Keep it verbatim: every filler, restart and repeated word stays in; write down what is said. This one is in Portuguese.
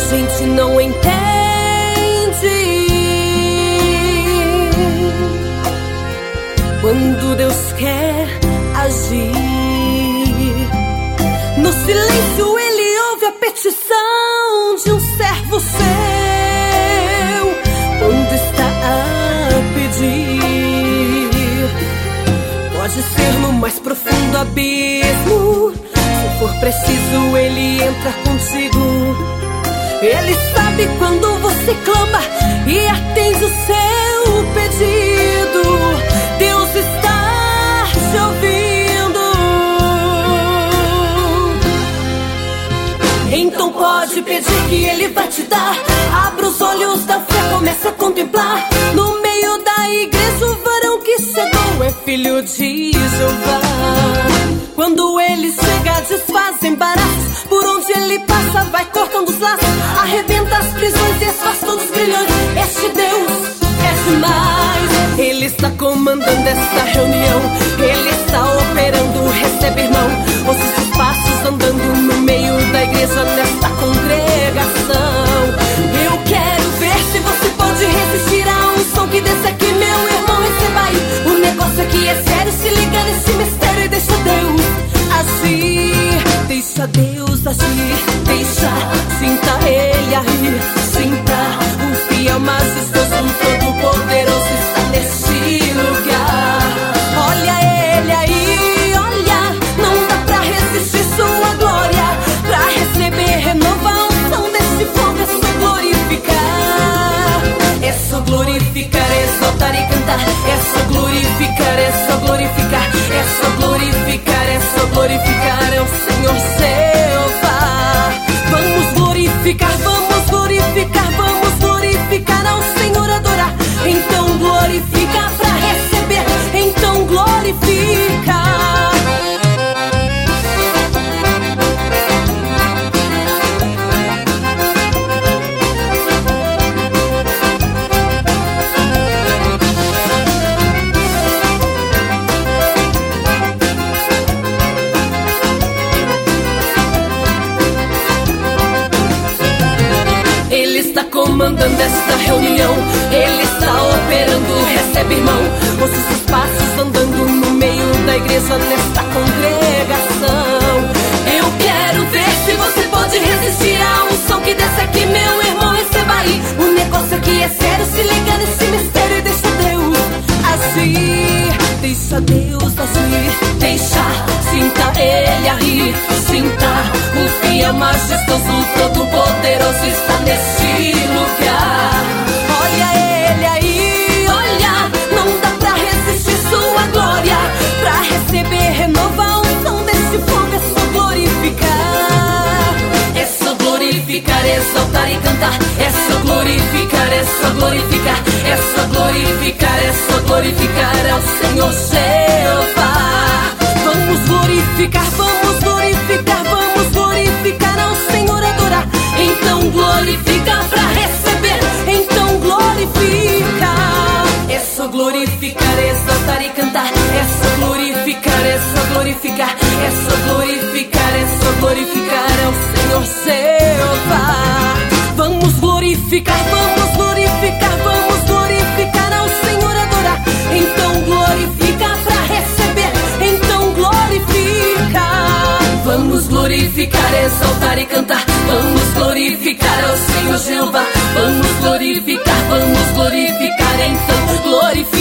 gente não entende. Quando Deus quer agir, no silêncio Ele ouve a petição de um servo seu, quando está a pedir. Pode ser no mais profundo abismo, se for preciso Ele entra contigo. Ele sabe quando você clama e atende o seu pedido. Deus está te ouvindo. Então pode pedir que Ele vai te dar. Abra os olhos da fé, começa a contemplar. No meio da igreja o varão que chegou é filho de Jeová. Quando Ele chega, desfaz embaraços. Por onde Ele passa, vai cortando os laços, arrebenta as prisões, desfaz todos os grilhões. Este Deus é demais. Ele está comandando esta reunião, Ele está operando, recebe, irmão. Ouça os seus passos andando no meio da igreja, nesta congregação. Eu quero ver se você pode resistir a um som que desce aqui, meu irmão, receba aí. O negócio aqui é sério, se liga nesse mistério e deixa Deus agir. Deixa Deus agir, deixa, sinta Ele aí, sinta o fiel majestoso, todo poderoso está neste lugar. Olha Ele aí, olha, não dá pra resistir sua glória. Pra receber, renova a unção deste fogo, é só glorificar. É só glorificar, exaltar e cantar. É só glorificar, é só glorificar. É só glorificar, é só glorificar. É o Senhor Jeová. Vamos glorificar, vamos glorificar, vamos glorificar ao Senhor, adorar. Então glorifica pra receber, então glorifica. Comandando esta reunião, Ele está operando, recebe, irmão. Ouça os seus passos andando no meio da igreja, nesta congregação. Eu quero ver se você pode resistir a um som que desce aqui, meu irmão, receba aí. O negócio aqui é sério, se liga nesse mistério e deixa Deus agir. Deixa Deus agir, deixa, sinta Ele aí, sinta o fiel majestoso, todo poderoso está neste lugar. Olha Ele aí, olha, não dá pra resistir sua glória. Pra receber, renova a unção deste fogo, é só glorificar. É só glorificar, exaltar e cantar. É só glorificar, é só glorificar. É só glorificar, é só glorificar ao Senhor Jeová. Vamos glorificar, vamos glorificar, vamos glorificar ao Senhor, adorar. Então glorifica pra receber, então glorifica. É só glorificar, exaltar e cantar. É só glorificar, é só glorificar. É só glorificar, é só glorificar ao Senhor Jeová. Vamos glorificar, vamos glorificar, vamos glorificar ao Senhor, adorar. Então glorifica pra receber, então glorifica. Vamos glorificar, exaltar e cantar. Vamos glorificar ao Senhor Jeová. Vamos glorificar, vamos glorificar, então glorificar.